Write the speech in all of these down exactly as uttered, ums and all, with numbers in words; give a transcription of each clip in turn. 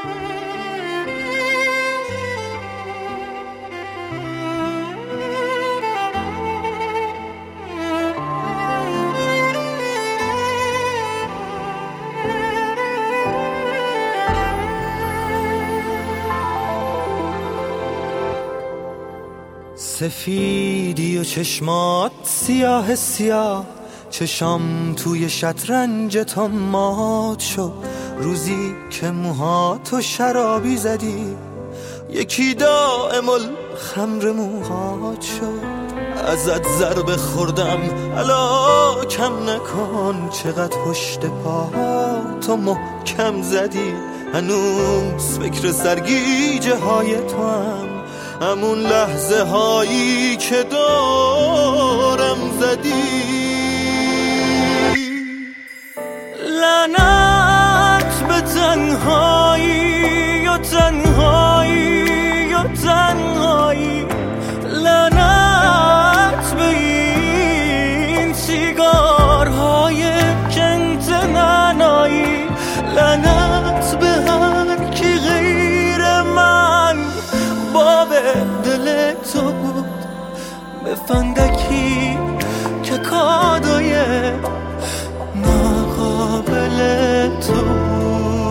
سفیدی و چشمات سیاه سیاه، چشام توی شطرنج تو مات شد. روزی که موهاتو شرابی زدی، یکی دائم الخمر موهات شد. ازت ضربه خوردم الا کم نکن، چقدر پشت پاتو محکم زدی. هنوز فکر سرگیجه های تو هم، همون لحظه هایی که دارم زدی. لعنت به تنهایی و تنهایی و تنهایی، لعنت به این سیگارهای کنت ننایی، لعنت به هر کی غیر من باب دل تو بود. به فندکی که کادوی ناقابل تو بود.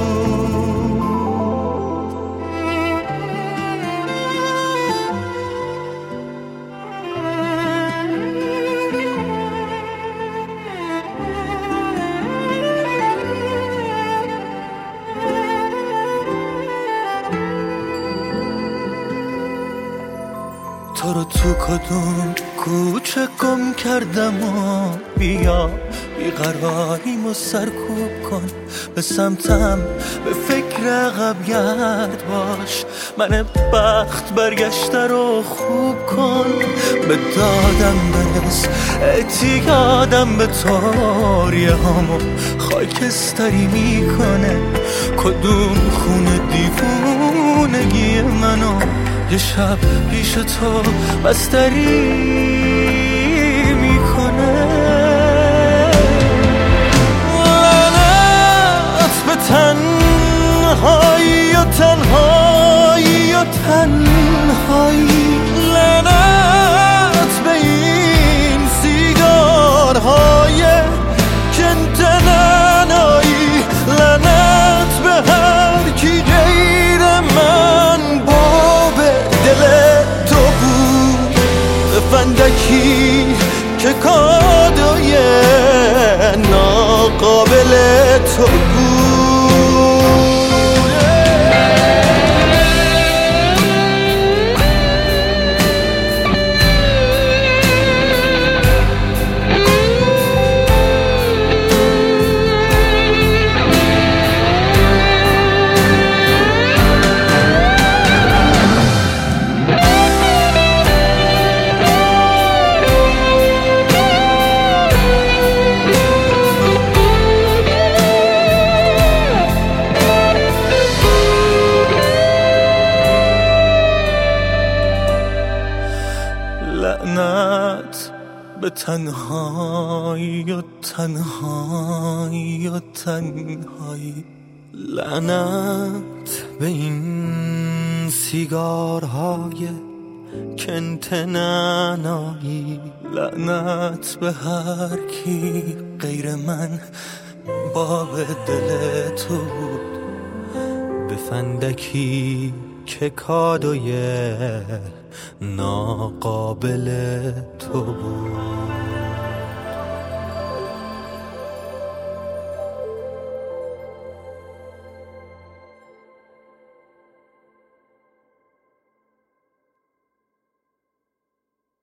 تو رو تو کدوم کوچه گم کردم و بیا بیقراریمو سرکوب کن. به سمتم به فکر عقب گرد باش، من بخت برگشته رو خوب کن. به دادم برس اعتیادم به تاریه هامو خاکستری میکنه. کدوم خونه دیوونگی منو یه شب پیش تو بستری میکنه. لعنت به تنهایی و تنهایی و تنهایی، لعنت به این سیگارهای کنت ننایی، لعنت به هر کی غیر من باب دل تو بود. به فندکی که کادوی ناقابل تو بود. لعنت به تنهایی و تنهایی و تنهایی، لعنت به این سیگارهای کنت ننایی، لعنت به هر کی غیر من باب دل تو بود. به فندکی که کادوی ناقابل تو بود.